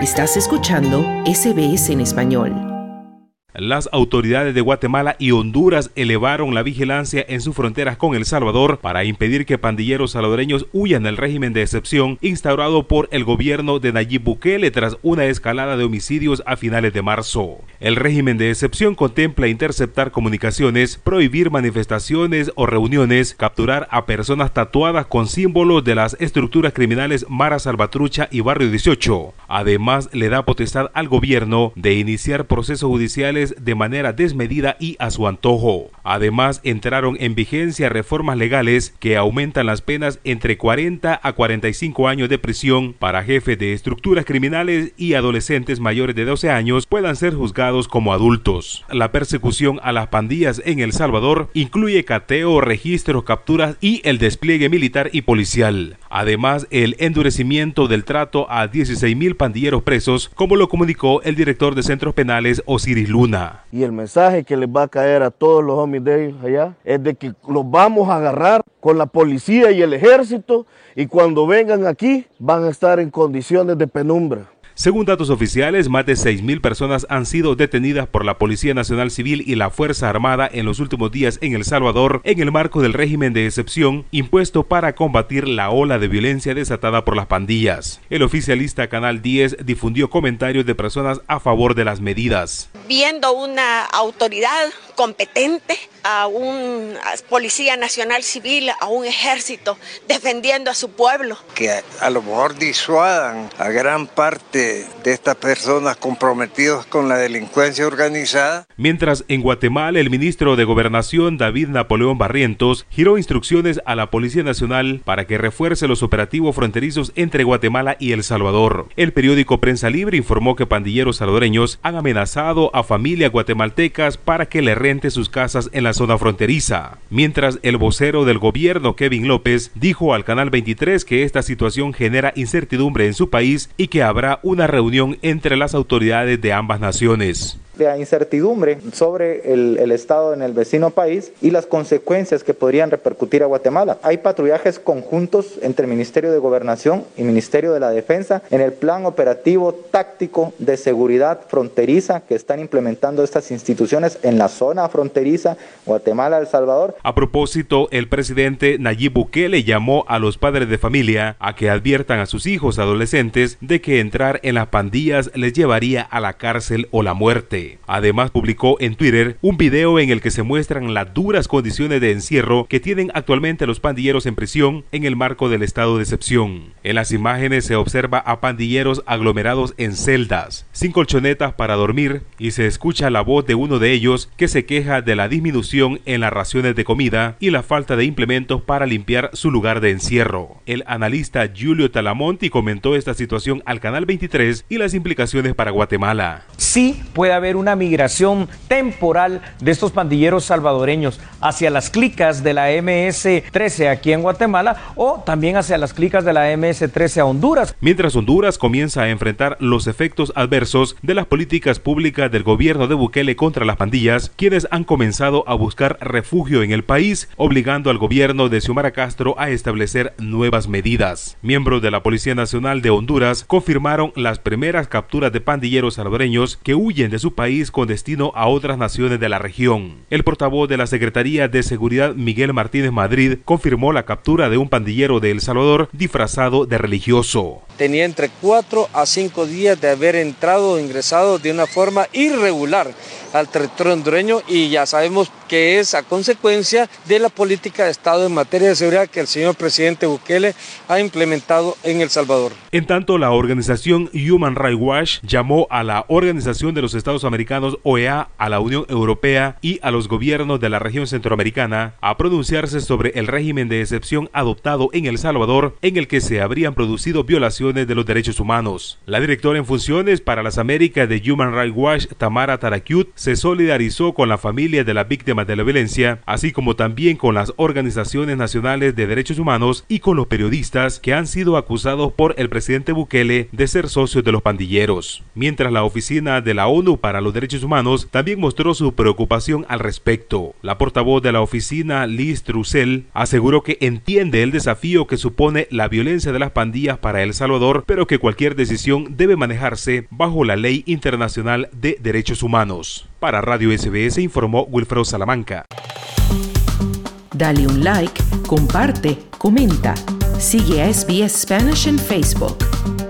Estás escuchando SBS en español. Las autoridades de Guatemala y Honduras elevaron la vigilancia en sus fronteras con El Salvador para impedir que pandilleros salvadoreños huyan del régimen de excepción instaurado por el gobierno de Nayib Bukele tras una escalada de homicidios a finales de marzo. El régimen de excepción contempla interceptar comunicaciones, prohibir manifestaciones o reuniones, capturar a personas tatuadas con símbolos de las estructuras criminales Mara Salvatrucha y Barrio 18. Además, le da potestad al gobierno de iniciar procesos judiciales de manera desmedida y a su antojo. Además, entraron en vigencia reformas legales que aumentan las penas entre 40 a 45 años de prisión para jefes de estructuras criminales y adolescentes mayores de 12 años puedan ser juzgados como adultos. La persecución a las pandillas en El Salvador incluye cateo, registros, capturas y el despliegue militar y policial. Además, el endurecimiento del trato a 16,000 pandilleros presos, como lo comunicó el director de centros penales, Osiris Luna. Y el mensaje que les va a caer a todos los homies de ellos allá es de que los vamos a agarrar con la policía y el ejército, y cuando vengan aquí van a estar en condiciones de penumbra. Según datos oficiales, más de 6,000 personas han sido detenidas por la Policía Nacional Civil y la Fuerza Armada en los últimos días en El Salvador en el marco del régimen de excepción impuesto para combatir la ola de violencia desatada por las pandillas. El oficialista Canal 10 difundió comentarios de personas a favor de las medidas. Viendo una autoridad competente, a un Policía Nacional Civil, a un ejército defendiendo a su pueblo. Que a lo mejor disuadan a gran parte de estas personas comprometidas con la delincuencia organizada. Mientras en Guatemala el ministro de Gobernación David Napoleón Barrientos giró instrucciones a la Policía Nacional para que refuerce los operativos fronterizos entre Guatemala y El Salvador. El periódico Prensa Libre informó que pandilleros salvadoreños han amenazado a familias guatemaltecas para que le rente sus casas en la zona fronteriza. Mientras el vocero del gobierno, Kevin López, dijo al Canal 23 que esta situación genera incertidumbre en su país y que habrá una reunión entre las autoridades de ambas naciones. De incertidumbre sobre el estado en el vecino país y las consecuencias que podrían repercutir a Guatemala. Hay patrullajes conjuntos entre el Ministerio de Gobernación y Ministerio de la Defensa en el plan operativo táctico de seguridad fronteriza que están implementando estas instituciones en la zona fronteriza Guatemala-El Salvador. A propósito, el presidente Nayib Bukele llamó a los padres de familia a que adviertan a sus hijos adolescentes de que entrar en las pandillas les llevaría a la cárcel o la muerte. Además, publicó en Twitter un video en el que se muestran las duras condiciones de encierro que tienen actualmente los pandilleros en prisión en el marco del estado de excepción. En las imágenes se observa a pandilleros aglomerados en celdas, sin colchonetas para dormir, y se escucha la voz de uno de ellos que se queja de la disminución en las raciones de comida y la falta de implementos para limpiar su lugar de encierro. El analista Julio Talamonti comentó esta situación al Canal 23 y las implicaciones para Guatemala. Sí puede haber una migración temporal de estos pandilleros salvadoreños hacia las clicas de la MS-13 aquí en Guatemala o también hacia las clicas de la MS-13 a Honduras. Mientras Honduras comienza a enfrentar los efectos adversos de las políticas públicas del gobierno de Bukele contra las pandillas, quienes han comenzado a buscar refugio en el país, obligando al gobierno de Xiomara Castro a establecer nuevas medidas. Miembros de la Policía Nacional de Honduras confirmaron las primeras capturas de pandilleros salvadoreños que huyen de su país con destino a otras naciones de la región. El portavoz de la Secretaría de Seguridad, Miguel Martínez Madrid, confirmó la captura de un pandillero de El Salvador disfrazado de religioso. Tenía entre 4 a 5 días de haber entrado o ingresado de una forma irregular al territorio hondureño y ya sabemos que es a consecuencia de la política de Estado en materia de seguridad que el señor presidente Bukele ha implementado en El Salvador. En tanto, la organización Human Rights Watch llamó a la Organización de los Estados Americanos, OEA, a la Unión Europea y a los gobiernos de la región centroamericana a pronunciarse sobre el régimen de excepción adoptado en El Salvador, en el que se habrían producido violaciones de los derechos humanos. La directora en funciones para las Américas de Human Rights Watch, Tamara Tarakiut, se solidarizó con la familia de las víctimas de la violencia, así como también con las organizaciones nacionales de derechos humanos y con los periodistas que han sido acusados por el presidente Bukele de ser socios de los pandilleros. Mientras la Oficina de la ONU para los Derechos Humanos también mostró su preocupación al respecto. La portavoz de la oficina, Liz Trussell, aseguró que entiende el desafío que supone la violencia de las pandillas para El Salvador, pero que cualquier decisión debe manejarse bajo la ley internacional de derechos humanos. Para Radio SBS informó Wilfredo Salamanca. Dale un like, comparte, comenta. Sigue a SBS Spanish en Facebook.